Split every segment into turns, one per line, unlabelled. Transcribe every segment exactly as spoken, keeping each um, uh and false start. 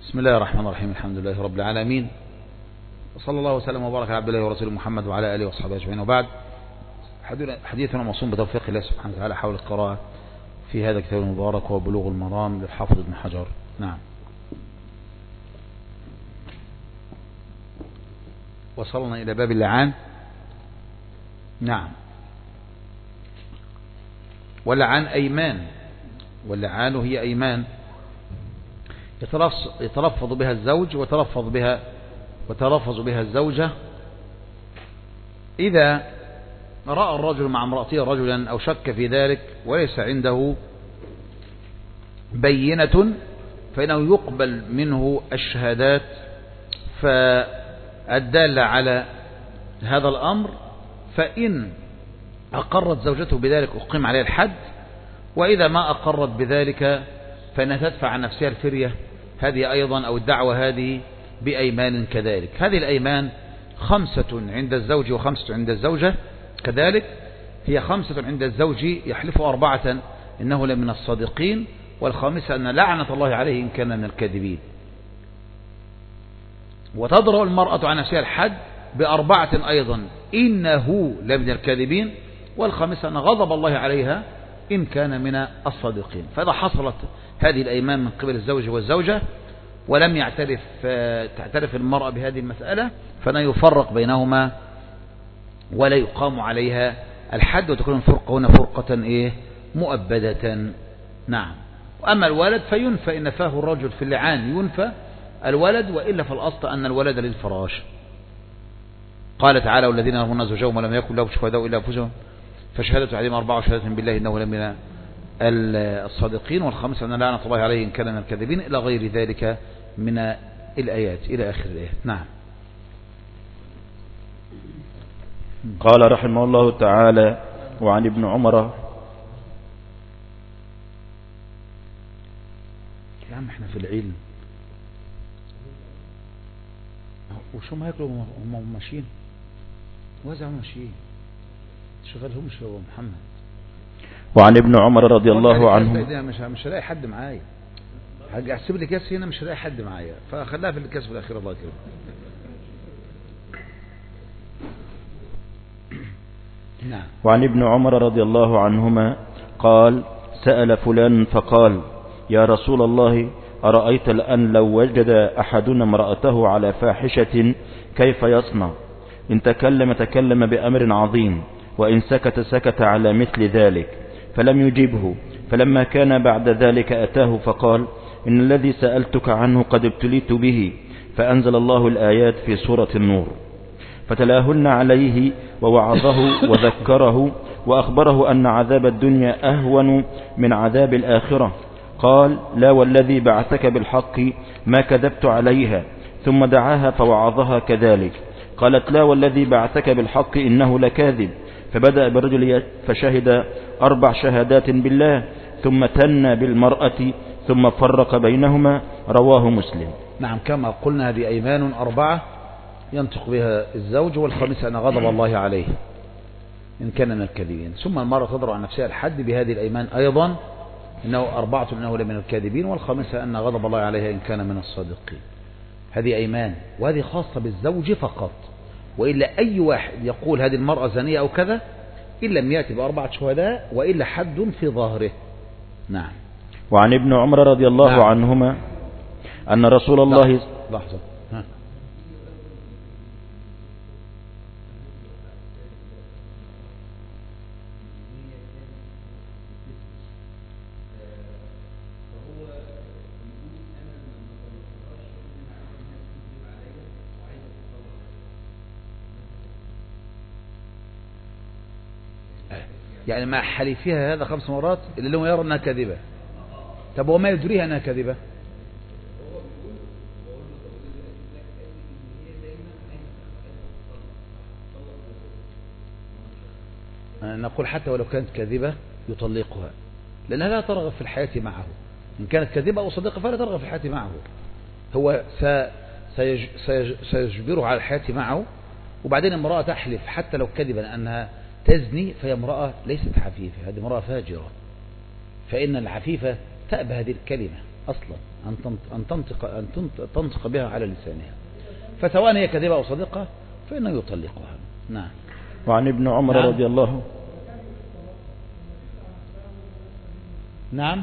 بسم الله الرحمن الرحيم. الحمد لله رب العالمين، وصلى الله وسلم وبارك على عبد الله ورسوله محمد وعلى آله وصحبه أجمعين، وبعد. حديثنا موصول بتوفيق الله سبحانه وتعالى حول القراءة في هذا الكتاب المبارك وهو بلوغ المرام للحافظ ابن حجر. نعم، وصلنا إلى باب اللعان. نعم، واللعان أيمان، واللعان هي أيمان يتلفظ بها الزوج وتلفظ بها وتلفظ بها الزوجة إذا رأى الرجل مع امرأته رجلا أو شك في ذلك وليس عنده بينة، فإنه يقبل منه الشهادات فالدالة على هذا الأمر، فإن أقرت زوجته بذلك أقيم عليه الحد، وإذا ما أقرت بذلك فإنها تدفع عن نفسها الفرية هذه أيضا، أو الدعوة هذه بأيمان كذلك. هذه الأيمان خمسة عند الزوج وخمسة عند الزوجة كذلك. هي خمسة عند الزوج يحلف أربعة إنه لمن الصادقين، والخامسة أن لعنة الله عليه إن كان من الكاذبين. وتضرب المرأة عن نفسها الحد بأربعة أيضا إنه لمن الكاذبين، والخامسة أن غضب الله عليها إن كان من الصادقين. فإذا حصلت هذه الأيمان من قبل الزوج والزوجة ولم يعترف تعترف المرأة بهذه المسألة، فلا يفرق بينهما ولا يقام عليها الحد، وتكون الفرقة هنا فرقة إيه مؤبدة. نعم. وأما الولد فينفى إن نفاه الرجل في اللعان ينفى الولد، وإلا فالأصل أن الولد للفراش. قال تعالى: والذين يرمون زوجهم ولم يكن لهم شهداء إلا أنفسهم فشهادة أحدهم أربعة شهادة بالله إنه لمن الصادقين، والخامسة أن لعنة الله عليه إن كان من الكاذبين، إلى غير ذلك من الآيات إلى آخر الآيات. نعم.
قال رحمه الله تعالى: وعن ابن عمر.
يا عم احنا في العلم، وشو ما ياكلوا هم ماشيين وزعوا ماشيين شغلهم شو محمد.
وعن ابن عمر رضي الله عنه.
مش مش هلاقي حد معايا، هاجي احسب لي كاس هنا مش هلاقي حد معايا، فخليها في الكاس في الاخير. الله يكرمك. نعم.
وعن ابن عمر رضي الله عنهما قال: سأل فلان فقال: يا رسول الله، أرأيت الآن لو وجد أحدنا امرأته على فاحشة كيف يصنع؟ إن تكلم تكلم بأمر عظيم، وإن سكت سكت على مثل ذلك، فلم يجبه. فلما كان بعد ذلك أتاه فقال: إن الذي سألتك عنه قد ابتليت به. فأنزل الله الآيات في سورة النور، فتلاهن عليه ووعظه وذكره وأخبره أن عذاب الدنيا أهون من عذاب الآخرة. قال: لا والذي بعثك بالحق ما كذبت عليها. ثم دعاها فوعظها كذلك. قالت: لا والذي بعثك بالحق إنه لكاذب. فبدأ بالرجل فشهد أربع شهادات بالله، ثم تنى بالمرأة، ثم فرق بينهما. رواه مسلم.
نعم. كما قلنا هذه أيمان أربعة ينطق بها الزوج، والخامسة أن غضب الله عليه إن كان من الكاذبين. ثم المرأة تضرب عن نفسها الحد بهذه الأيمان أيضا، إنه أربعة إنه لمن الكاذبين، والخامسة أن غضب الله عليها إن كان من الصادقين. هذه أيمان، وهذه خاصة بالزوج فقط، وإلا أي واحد يقول هذه المرأة زانية أو كذا إن لم يأتي بأربعة شهداء وإلا حد في ظاهره. نعم.
وعن ابن عمر رضي الله نعم. عنهما أن رسول الله
لحظة ها. يعني مع حليفها هذا خمس مرات اللي لهم يرى أنها كاذبة. طب وما يدريها أنها كاذبة؟ نقول حتى ولو كانت كاذبة يطلقها، لأنها لا ترغب في الحياة معه. إن كانت كاذبة أو صديقة فلا ترغب في الحياة معه. هو سيج... سيج... سيجبره على الحياة معه. وبعدين امرأة تحلف حتى لو كذبا أنها تزني، فهي امرأة ليست عفيفة، هذه امرأة فاجرة. فإن العفيفة تأبى هذه الكلمة، أصلا أن تنطق, أن تنطق بها على لسانها، فسواء هي كاذبة أو صادقة فإنه يطلقها. نعم.
وعن ابن عمر
نعم.
رضي الله
نعم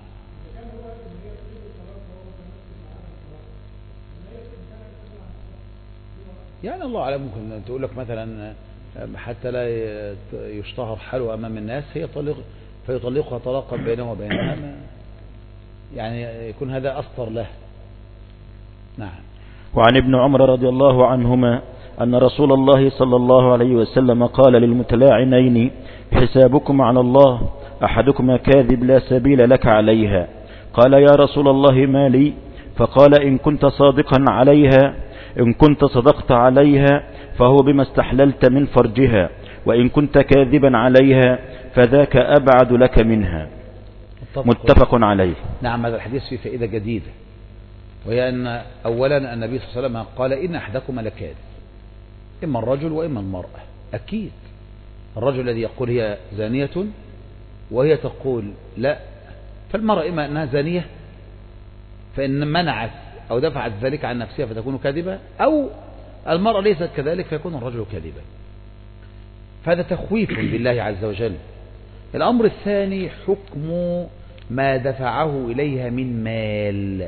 يعني الله أعلم، ممكن تقول لك مثلا حتى لا يشتهر حاله أمام الناس هي طلق فيطلقها طلاقا بينه وبينها، يعني يكون هذا أسطر له. نعم.
وعن ابن عمر رضي الله عنهما أن رسول الله صلى الله عليه وسلم قال للمتلاعنين حسابكم على الله، أحدكما كاذب لا سبيل لك عليها. قال يا رسول الله ما لي؟ فقال إن كنت صادقا عليها إن كنت صدقت عليها فهو بما استحللت من فرجها، وإن كنت كاذبا عليها فذاك أبعد لك منها. متفق عليه.
نعم. هذا الحديث فيه فائدة جديدة، وهي أن أولا النبي صلى الله عليه وسلم قال إن أحدكم لكاذب، إما الرجل وإما المرأة. أكيد الرجل الذي يقول هي زانية وهي تقول لا، فالمرأة إما أنها زانية فإن منعت أو دفعت ذلك عن نفسها فتكون كاذبة، أو المرأة ليست كذلك فيكون الرجل كاذبا. فهذا تخويف بالله عز وجل. الأمر الثاني حكم ما دفعه إليها من مال.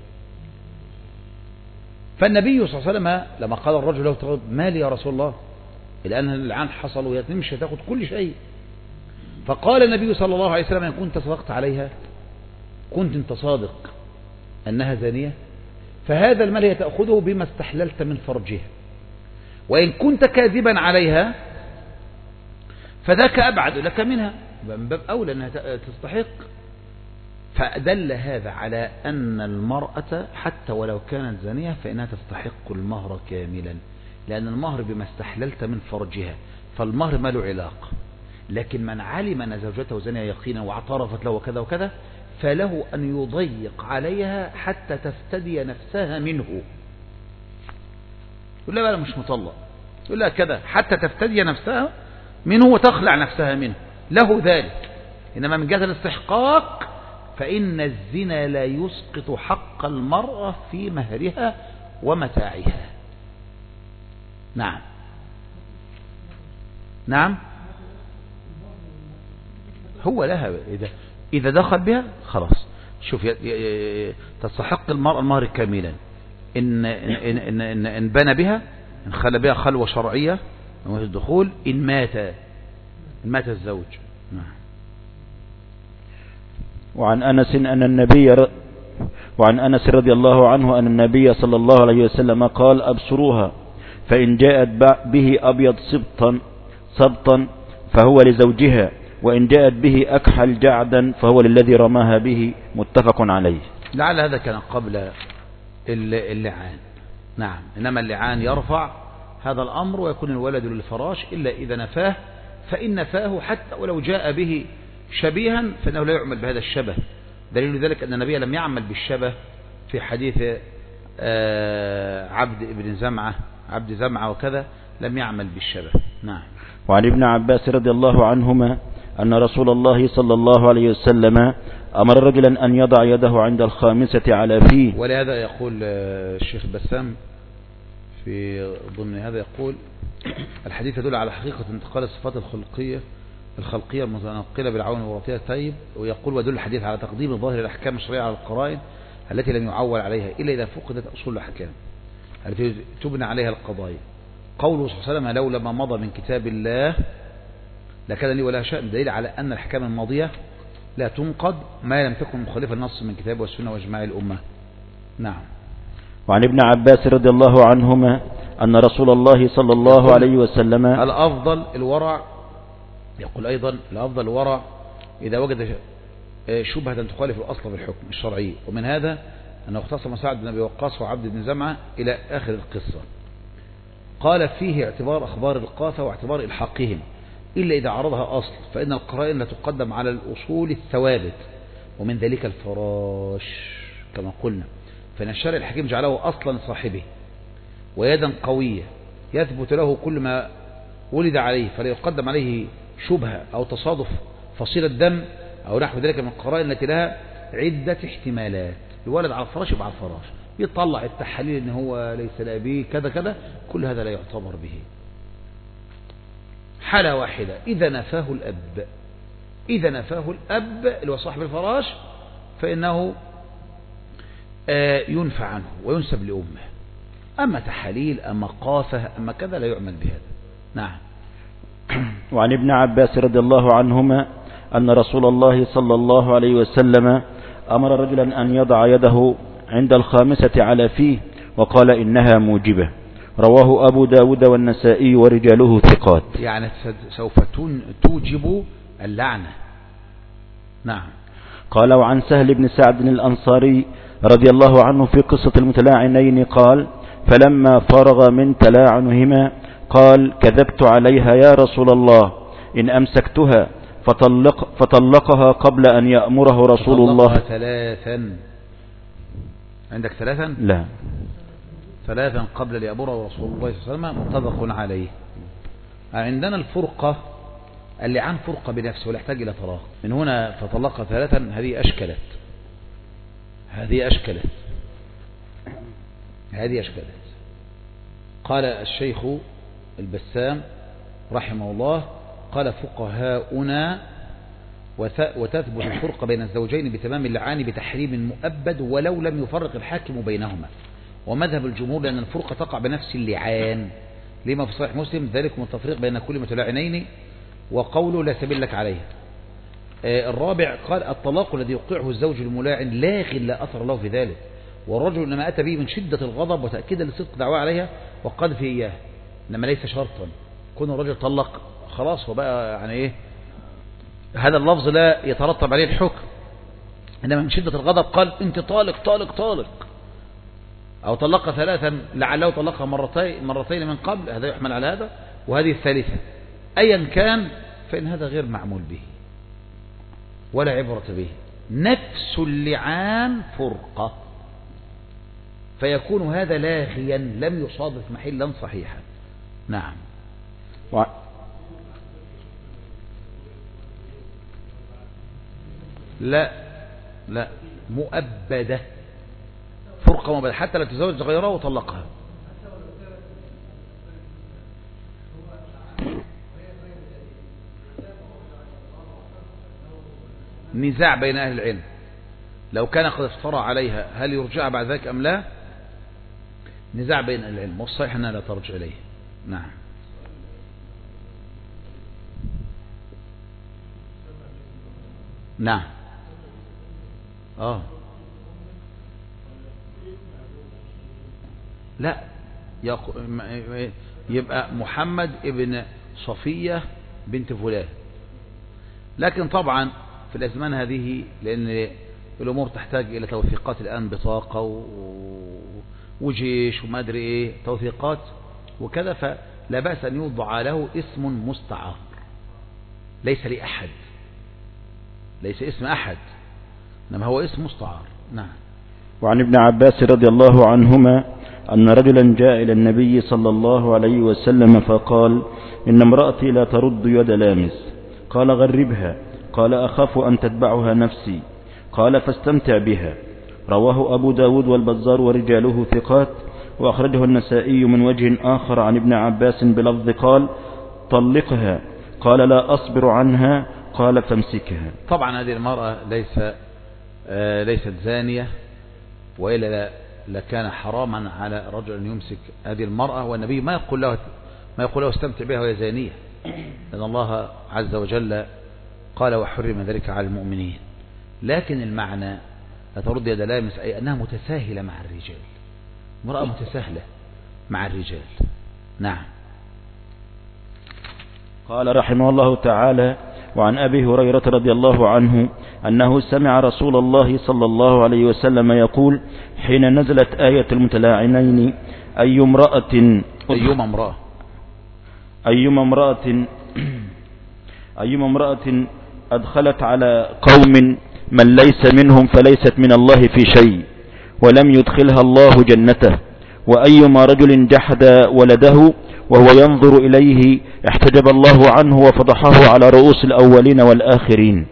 فالنبي صلى الله عليه وسلم لما قال الرجل له تغضب مالي يا رسول الله، الآن العن حصل وهي مش هتاخد كل شيء، فقال النبي صلى الله عليه وسلم إن كنت صدقت عليها، كنت انت صادق أنها زانية، فهذا المال هي تأخذه بما استحللت من فرجها، وإن كنت كاذبا عليها فذاك أبعد لك منها، من باب أولى أنها تستحق. فدل هذا على أن المرأة حتى ولو كانت زانية فإنها تستحق المهر كاملا، لأن المهر بما استحللت من فرجها، فالمهر ما له علاقة. لكن من علم أن زوجته زانية يقينا واعترفت له وكذا وكذا فله أن يضيق عليها حتى تفتدي نفسها منه. يقول لا لا مش مطلق، يقول لا كذا حتى تفتدي نفسها منه وتخلع نفسها منه، له ذلك. إنما من جهة الاستحقاق فإن الزنا لا يسقط حق المرأة في مهرها ومتاعها. نعم. نعم. هو لها إذا إذا دخل بها خلاص. شوف تستحق المرأة المهر كاملا إن إن إن إن, إن بنى بها، إن خلى بها خلوة شرعية من الدخول، إن مات إن مات الزوج. نعم.
وعن أنس أن النبي وعن أنس رضي الله عنه أن النبي صلى الله عليه وسلم قال أبصروها فإن جاءت به أبيض سبطا سبطا فهو لزوجها، وإن جاءت به أكحل جعدا فهو للذي رماها به. متفق عليه.
لعل هذا كان قبل اللعان. نعم. إنما اللعان يرفع هذا الأمر ويكون الولد للفراش إلا إذا نفاه، فإن نفاه حتى ولو جاء به شبيها فإنه لا يعمل بهذا الشبه. دليل ذلك أن النبي لم يعمل بالشبه في حديث عبد ابن زمعة عبد زمعة وكذا، لم يعمل بالشبه. نعم.
وعن ابن عباس رضي الله عنهما أن رسول الله صلى الله عليه وسلم أمر رجلا أن يضع يده عند الخامسة على فيه.
ولهذا يقول الشيخ بسام في ضمن هذا يقول الحديث يدل على حقيقة انتقال الصفات الخلقية الخلقية المتنقلة بالعون والوطية الطيب، ويقول ودل الحديث على تقديم ظاهر الأحكام الشرعية على القرائن التي لم يعول عليها إلا إذا فقدت أصول الأحكام التي تبنى عليها القضايا. قوله صلى الله عليه وسلم لولا ما مضى من كتاب الله لكان لي ولا شأن، دليل على أن الأحكام الماضية لا تنقض ما لم تكن مخالفة النص من كتاب والسنة وإجماع الأمة. نعم.
وعن ابن عباس رضي الله عنهما أن رسول الله صلى الله عليه وسلم
الأفضل الورع، يقول أيضا الأفضل الورع إذا وجد شبهة تخالف الأصل في الحكم الشرعي، ومن هذا أنه اختصم سعد بن أبي وقاص وعبد بن زمعة إلى آخر القصة. قال فيه اعتبار أخبار القافة واعتبار إلحاقهم إلا إذا عرضها أصل، فإن القرائن لا تقدم على الأصول الثوابت، ومن ذلك الفراش كما قلنا، فإن الشرع الحكيم جعله أصلا صاحبه ويدا قوية يثبت له كل ما ولد عليه، فلا يقدم عليه شبهة أو تصادف فصيل الدم أو نحو ذلك من القرائن التي لها عدة احتمالات. الولد على الفراش يبقى على الفراش، يطلع التحاليل ان هو ليس لأبيه كذا كذا، كل هذا لا يعتبر به. حالة واحدة إذا نفاه الأب، إذا نفاه الأب اللي هو صاحب الفراش فإنه ينفع عنه وينسب لأمه. أما تحاليل أما قافة أما كذا لا يعمل بهذا. نعم.
وعن ابن عباس رضي الله عنهما أن رسول الله صلى الله عليه وسلم أمر رجلا أن يضع يده عند الخامسة على فيه وقال إنها موجبة. رواه أبو داود والنسائي ورجاله ثقات.
يعني سوف توجب اللعنة. نعم.
قال وعن سهل بن سعد الأنصاري رضي الله عنه في قصة المتلاعنين قال فلما فرغ من تلاعنهما قال كذبت عليها يا رسول الله إن أمسكتها فطلق فطلقها قبل أن يأمره رسول الله.
ثلاثا عندك ثلاثا؟
لا،
ثلاثا قبل أن يأمره رسول الله صلى الله عليه وسلم متفق عليه. عندنا الفرقة اللي عن فرقة بنفسه ولا يحتاج إلى طلاق. من هنا فطلقها ثلاثا هذه أشكلت هذه أشكلت هذه أشكلت قال الشيخ البسام رحمه الله قال فقهاؤنا وتثبت الفرقة بين الزوجين بتمام اللعان بتحريم مؤبد ولو لم يفرق الحاكم بينهما. ومذهب الجمهور لأن الفرقة تقع بنفس اللعان لما في صحيح مسلم ذلك من التفريق بين كل متلاعنين وقوله لا سبيل لك عليه. الرابع قال الطلاق الذي يوقعه الزوج الملاعن لاغ لا أثر له في ذلك، والرجل إنما أتى به من شدة الغضب وتأكيدا لصدق دعواه عليها وقد في إياه، إنما ليس شرطا. كون الرجل طلق خلاص وبقى يعني إيه هذا اللفظ لا يترتب عليه الحكم، إنما من شدة الغضب قال أنت طالق طالق طالق، أو طلقها ثلاثا لعله طلقها مرتين مرتين من قبل، هذا يحمل على هذا، وهذه الثالثة. أيا كان فإن هذا غير معمول به ولا عبرة به. نفس اللعان فرقة، فيكون هذا لاغيا لم يصادف محلا صحيحا. نعم.
و...
لا لا مؤبدة، فرقة مؤبدة حتى لا تزوج غيرها وطلقها. نزاع بين أهل العلم لو كان قد افترى عليها هل يرجع بعد ذلك أم لا، نزاع بين أهل العلم، والصحيح أنها لا ترجع إليه. نعم. نعم. آه لا يبقى محمد ابن صفية بنت فلان، لكن طبعا في الأزمان هذه لأن الأمور تحتاج إلى توثيقات الآن، بطاقة وجيش وما أدري إيه توثيقات وكذا، فلا بأس أن يوضع له اسم مستعار ليس لأحد، ليس اسم أحد إنما هو اسم مستعار. نعم.
وعن ابن عباس رضي الله عنهما أن رجلا جاء إلى النبي صلى الله عليه وسلم فقال إن امرأتي لا ترد يد لامس. قال غربها. قال أخاف أن تتبعها نفسي. قال فاستمتع بها. رواه أبو داود والبزار ورجاله ثقات، وأخرجه النسائي من وجه آخر عن ابن عباس بلفظ قال طلقها. قال لا أصبر عنها. قال فامسكها.
طبعا هذه المرأة ليس آه ليست زانية، وإلا لكان حراما على رجل أن يمسك هذه المرأة، والنبي ما يقول له ما يقول له استمتع بها وهي زانية، لأن الله عز وجل قال وحرم ذلك على المؤمنين. لكن المعنى لا ترد يد لامس أي أنها متساهلة مع الرجال، امرأة متساهلة مع الرجال. نعم.
قال رحمه الله تعالى وعن أبي هريرة رضي الله عنه أنه سمع رسول الله صلى الله عليه وسلم يقول حين نزلت آية المتلاعنين أي امرأة
أيما امرأة
أيما امرأة أيما امرأة أدخلت على قوم من ليس منهم فليست من الله في شيء ولم يدخلها الله جنته، وأيما رجل جحد ولده وهو ينظر إليه احتجب الله عنه وفضحه على رؤوس الأولين والآخرين.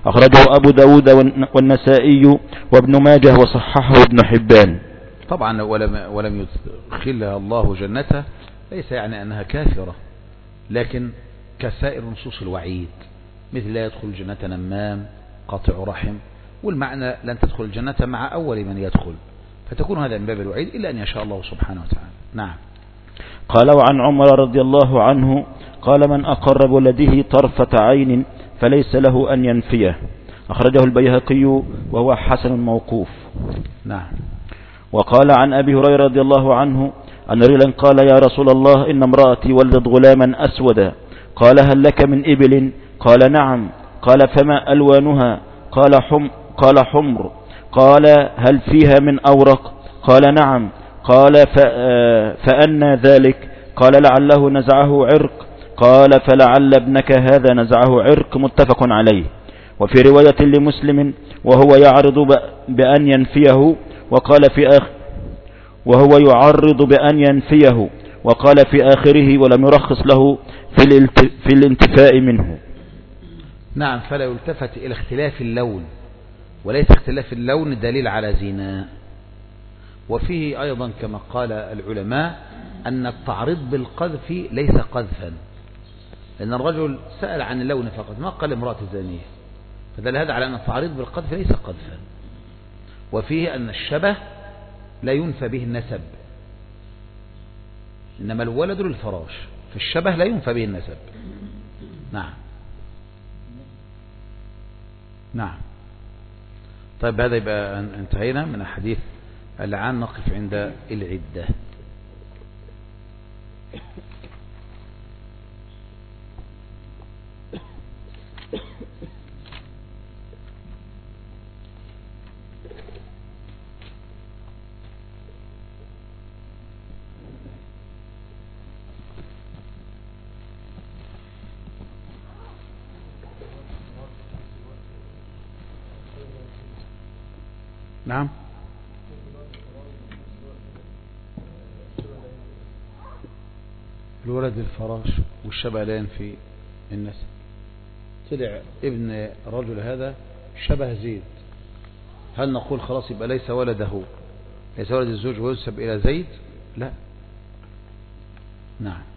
أخرجه أبو داود والنسائي وابن ماجه وصححه ابن حبان.
طبعا ولم, ولم يدخلها الله جنته ليس يعني أنها كافرة، لكن كسائر نصوص الوعيد، مثل لا يدخل الجنة نمام قاطع رحم، والمعنى لن تدخل الجنة مع أول من يدخل، فتكون هذا من باب الوعيد إلا أن يشاء الله سبحانه وتعالى. نعم.
قال وعن عمر رضي الله عنه قال من أقر بولده طرفة عين فليس له أن ينفيه. أخرجه البيهقي وهو حسن موقوف.
نعم.
وقال عن أبي هريرة رضي الله عنه أن رجلا قال يا رسول الله إن امرأتي ولدت غلاما أسودا، قال هل لك من إبل؟ قال نعم. قال فما ألوانها؟ قال حم قال حمر. قال هل فيها من أورق؟ قال نعم. قال فأنى ذلك؟ قال لعله نزعه عرق. قال فلعل ابنك هذا نزعه عرق. متفق عليه. وفي رواية لمسلم وهو يعرض بأن ينفيه وقال في آخر وهو يعرض بأن ينفيه وقال في آخره ولم يرخص له في الانتفاء منه.
نعم. فلا يلتفت إلى اختلاف اللون، وليس اختلاف اللون دليل على زنا. وفيه أيضا كما قال العلماء أن التعريض بالقذف ليس قذفا، لأن الرجل سأل عن اللون فقط ما قال امرأة زانية، فدل هذا على أن التعريض بالقذف ليس قذفا. وفيه أن الشبه لا ينفى به النسب، إنما الولد للفراش، فالشبه لا ينفى به النسب. نعم. نعم. طيب هذا يبقى انتهينا من الحديث. الآن نقف عند العدة. نعم. الولد الفراش والشبه لا ينفي النسب. طلع ابن الرجل هذا شبه زيد، هل نقول خلاص يبقى ليس ولده ليس ولد الزوج وينسب إلى زيد؟ لا. نعم.